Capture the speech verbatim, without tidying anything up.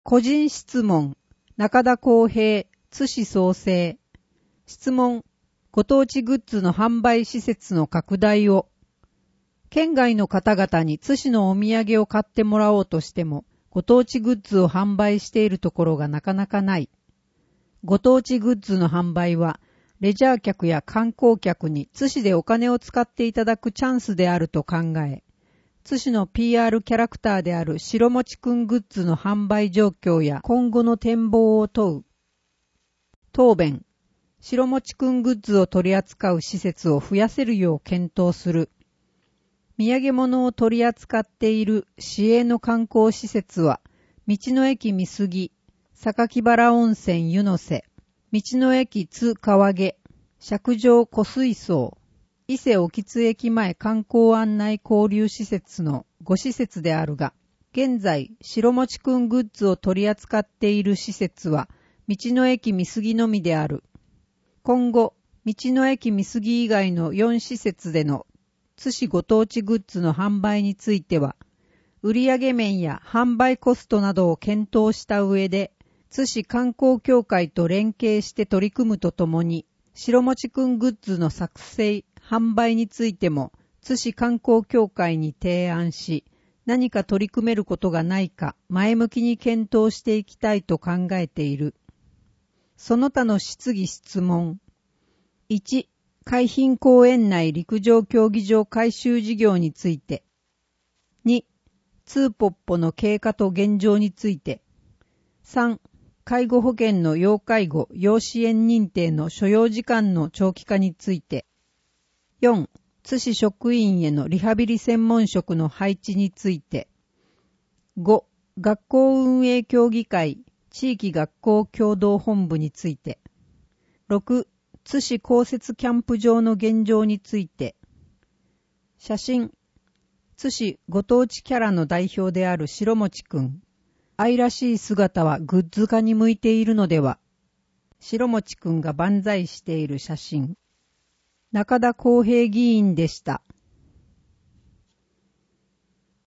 個人質問、中田康平、津市創生。質問、ご当地グッズの販売施設の拡大を。県外の方々に津市のお土産を買ってもらおうとしても、ご当地グッズを販売しているところがなかなかない。ご当地グッズの販売は、レジャー客や観光客に津市でお金を使っていただくチャンスであると考え、津市の ピーアール キャラクターである白もちくんグッズの販売状況や今後の展望を問う。答弁。白もちくんグッズを取り扱う施設を増やせるよう検討する。土産物を取り扱っている市営の観光施設は、道の駅美杉、榊原温泉湯の瀬、道の駅津川毛、釈上湖水槽、伊勢沖津駅前観光案内交流施設のご施設であるが、現在、白もちくんグッズを取り扱っている施設は、道の駅美杉のみである。今後、道の駅美杉以外のよん施設での津市ご当地グッズの販売については、売上面や販売コストなどを検討した上で、津市観光協会と連携して取り組むとともに、白もちくんグッズの作成、販売についても、津市観光協会に提案し、何か取り組めることがないか、前向きに検討していきたいと考えている。その他の質疑質問。いち、海浜公園内陸上競技場改修事業について。に、ツーポッポの経過と現状について。さん、介護保険の要介護・要支援認定の所要時間の長期化について。よん、津市職員へのリハビリ専門職の配置について。ご、学校運営協議会、地域学校協同本部について。ろく、津市公設キャンプ場の現状について。写真。津市ご当地キャラの代表である白もちくん。愛らしい姿はグッズ化に向いているのでは。白もちくんが万歳している写真。中田康平議員でした。